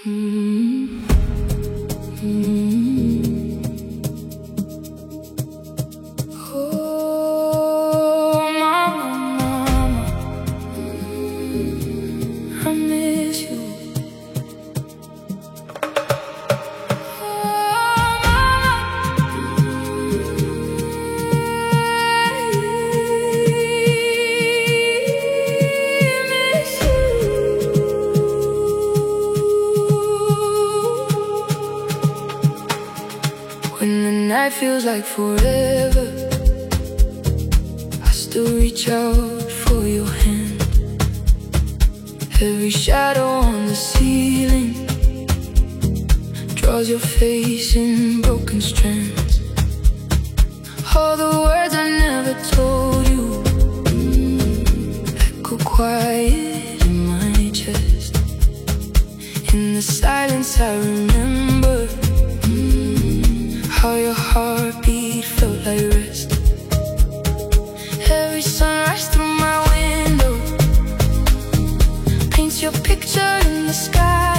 Mm-hmm. Mm-hmm. Oh, mama, I miss you. When the night feels like forever, I still reach out for your hand. Every shadow on the ceiling draws your face in broken strands. All the words I never told you echo quiet in my chest. In the silence I remember how your heartbeat felt like rest. Every sunrise through my window paints your picture in the sky.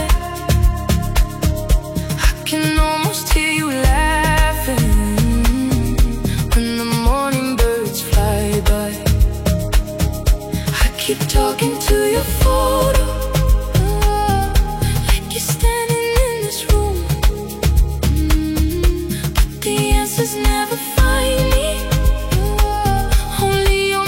I can almost hear you laughing when the morning birds fly by. I keep talking to your photo, like you're standing in this room. The answers never find me, only your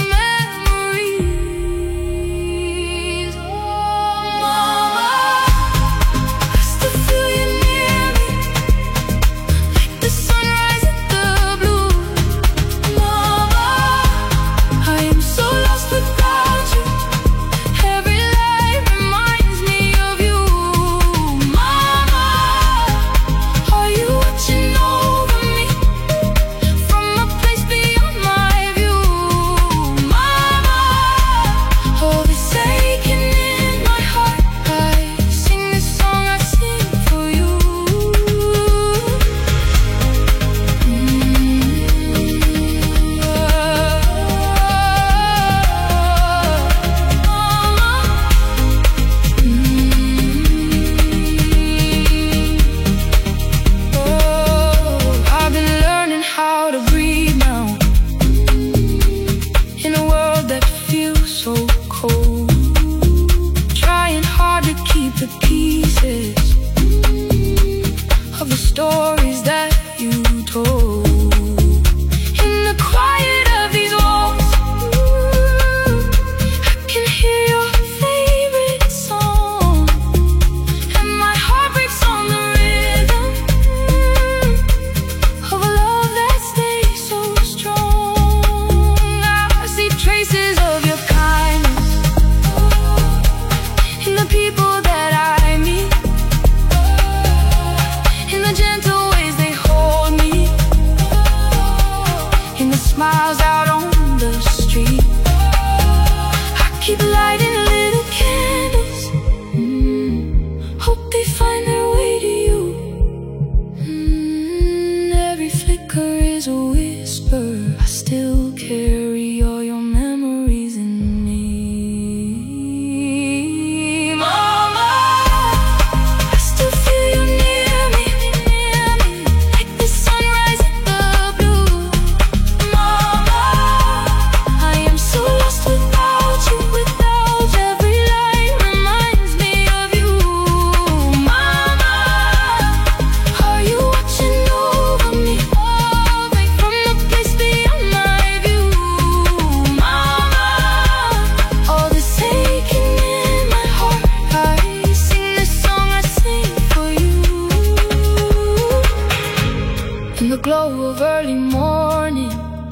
memories. Oh, mama, I still feel you near me, like the sunrise in the blue. Mama, I am so lost without you. Every light reminds me of you. Mama, are you watching over me from a place beyond my view? Mama, all this aching in my heart, I sing this song I sing for you. I've been learning how to breathe now, in a world that feels so cold. Trying hard to keep the pieces of the stories that you told. In the quiet of these walls, I can hear your favorite song, and my heart breaks on the rhythm of a love that stays so strong. I see traces of your kindness in the people that I meet, in the gentle ways they hold me, in the smiles out on the street. I keep lighting little candles, hope they find their way to you. Every flicker is a whisper, I still carry all your memories in me. Mama, I still feel you near me, like the sunrise in the blue. Mama, I am so lost without you, without every light reminds me of you. Mama, are you watching over me from a place beyond my view? Mama, all this aching in my heart, I sing this song I sing for you. In the glow of early morning,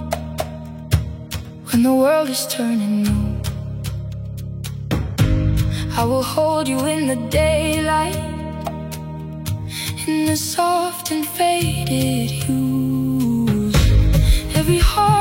when the world is turning new, I will hold you in the daylight, in the soft and faded hues. Every heart